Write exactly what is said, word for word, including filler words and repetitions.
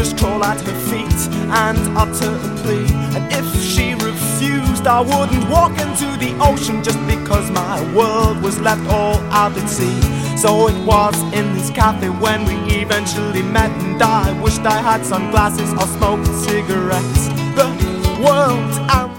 just crawl at her feet and utter a plea. And if she refused, I wouldn't walk into the ocean, just because my world was left all out at sea. So it was in this cafe when we eventually met, and I wished I had sunglasses or smoked cigarettes. The world and